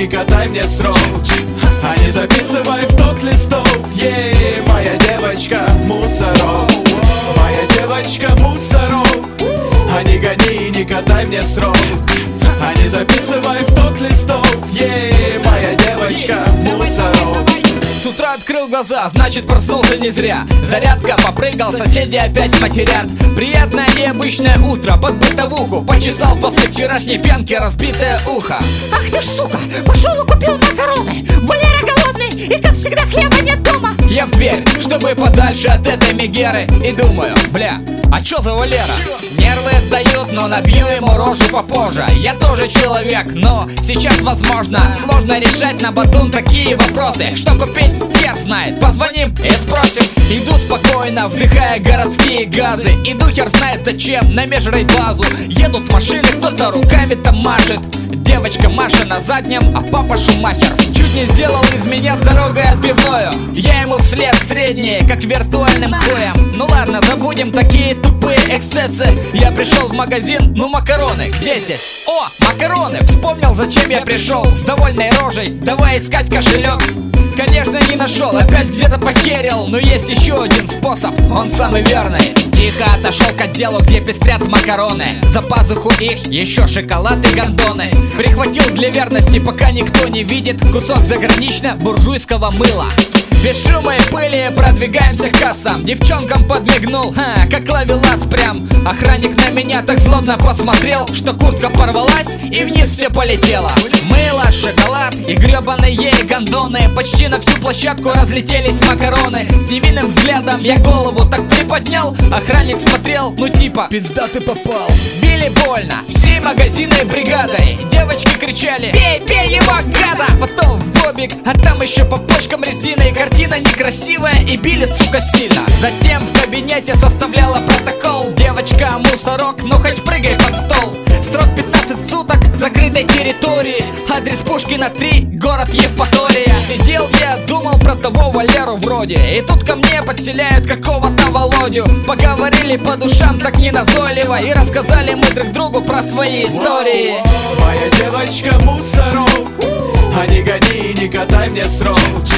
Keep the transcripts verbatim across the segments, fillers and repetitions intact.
не катай мне срок, а не записывай в тот листок. Ей, моя девочка мусорок, моя девочка мусорок. А не гони, не катай мне срок, а не записывай в тот листок. Ей, моя девочка мусорок. С утра открыл глаза, значит проснулся не зря. Зарядка, попрыгал, соседи опять матерят. Приятное и обычное утро, под бытовуху. Почесал после вчерашней пьянки разбитое ухо. Ах ты ж сука, пошел и купил макароны. Валера голодный, и как всегда хлеба нет дома. Я в дверь, чтобы подальше от этой мегеры. И думаю, бля, а чё за Валера? Нервы сдают, но набью ему рожу попозже. Я тоже человек, но сейчас возможно сложно решать на батун такие вопросы. Что купить? Хер знает, позвоним и спросим. Иду спокойно, вдыхая городские газы. Иду хер знает зачем, на межрайбазу. Едут машины, кто-то руками там машет. Девочка Маша на заднем, а папа Шумахер. Чуть не сделал из меня с дорогой отбивную. Я ему вслед средние, как виртуальным хуем. Ну ладно, забудем такие тупые эксцессы. Я пришел в магазин, ну макароны, где здесь? О, макароны, вспомнил зачем я пришел. С довольной рожей, давай искать кошелек. Конечно, не нашел, опять где-то похерил. Но есть еще один способ, он самый верный. Тихо отошел к отделу, где пестрят макароны. За пазуху их еще шоколад и гондоны. Прихватил для верности, пока никто не видит, кусок загранично-буржуйского мыла. Без шума и пыли продвигаемся к кассам. Девчонкам подмигнул, ха, как ловелас прям. Охранник на меня так злобно посмотрел, что куртка порвалась и вниз все полетело. Мыло, шоколад и гребаные ей гондоны. Почти на всю площадку разлетелись макароны. С невинным взглядом я голову так приподнял. Охранник смотрел, ну типа, пизда ты попал. Били больно, всей магазинной бригадой. Девочки кричали, пей, пей его, гада. Потом в бобик, а там еще по почкам резиной. Картина некрасивая и били, сука, сильно. Затем в кабинете составляла протокол. Девочка мусорок, ну хоть прыгай под стол. Срок пятнадцать суток закрытой территории. Адрес Пушкина три, город Евпатория. Сидел я, думал про того Валеру вроде. И тут ко мне подселяют какого-то Володю. Поговорили по душам так неназойливо. И рассказали мы друг другу про свои истории. Моя девочка мусорок, а не гони, не катай мне срок,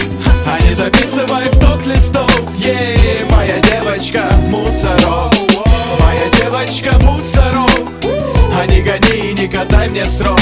а не записывай в тот листок. Ей, моя девочка мусорок, моя девочка мусорок. А не гони, не катай мне срок,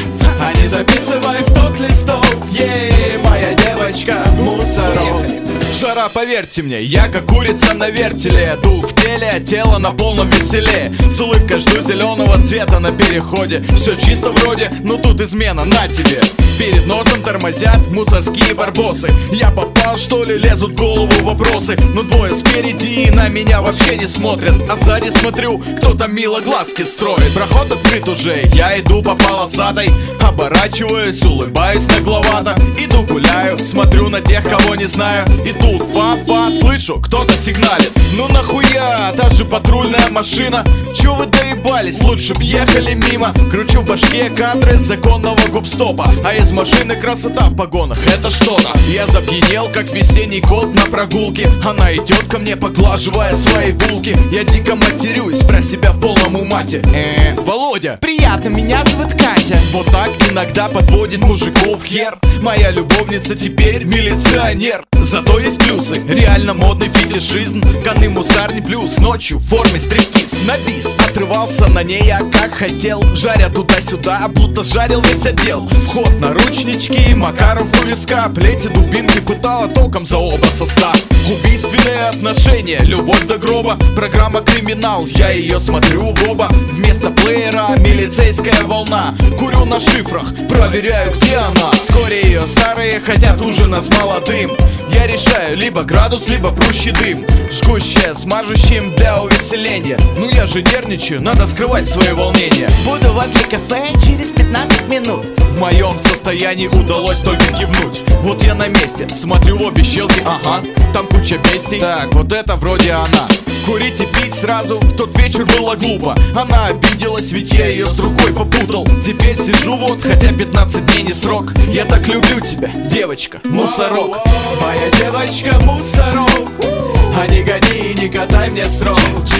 а не записывай в тот листок. Ей, моя девочка мусорок. Жара, поверьте мне, я как курица на вертеле. Дух в теле, тело на полном веселе. С улыбкой жду зеленого цвета на переходе. Все чисто вроде, но тут измена, на тебе. Перед носом тормозят мусорские барбосы. Я попал, что ли, лезут в голову вопросы. Но двое спереди на меня вообще не смотрят. А сзади смотрю, кто-то мило глазки строит. Проход открыт уже, я иду по полосатой. Оборачиваюсь, улыбаюсь нагловато. Иду гуляю, смотрю на тех, кого не знаю. И тут фа-фа, слышу, кто-то сигналит. Ну нахуя, та же патрульная машина. Чё вы доебались, лучше б ехали мимо. Кручу в башке кадры законного губстопа. А из машины красота в погонах, это что-то. Я запьянел, как весенний кот на прогулке. Она идет ко мне, поглаживая свои булки. Я дико матерюсь, про себя в полном умате. Э, Володя, приятно, меня зовут Катя. Вот так иногда подводит мужиков хер. Моя любовница теперь милиционер. Зато есть плюсы, реально модный фетишизм. Коны мусарни плюс, ночью в форме стриптиз. На бис, отрывался на ней я как хотел. Жаря туда-сюда, будто жарил весь отдел. Вход на ручнички, Макаров у виска. Плети дубинки пытала током за оба соска. Убийственные отношения, любовь до гроба. Программа «Криминал», я ее смотрю в оба. Вместо плеера милицейская волна. Курю на шифрах, проверяю, где она. Вскоре ее старые хотят ужина с молодым. Я решаю, либо градус, либо прущий дым. Жгущее с мажущим для увеселения. Ну я же нервничаю, надо скрывать свои волнения. Буду возле кафе через пятнадцать минут. В моем состоянии удалось только кивнуть. Вот я на месте, смотрю в обе щелки, ага. Там куча песней, так, вот это вроде она. Курить и пить сразу в тот вечер было глупо. Она обиделась, ведь я ее с рукой попутал. Теперь сижу вот, хотя пятнадцать дней не срок. Я так люблю тебя, девочка, мусорок. Моя девочка мусорок, а не гони, не катай мне срок,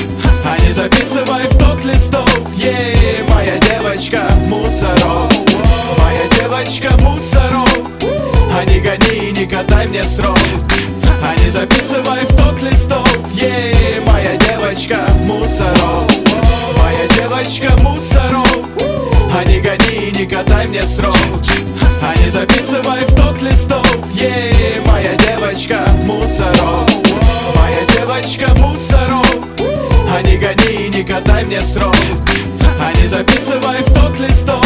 а не записывай в тот листок. Ей, моя девочка мусорок, моя Моя девочка мусорок, а не гони, не катай мне срок, а не записывай в тот листок. Ей, моя девочка мусорок. Моя девочка мусорок, а не гони, не катай мне срок, а не записывай в тот листок. Ей, моя девочка мусорок. Моя девочка мусорок, а не гони, не катай мне срок, а не записывай в тот листок.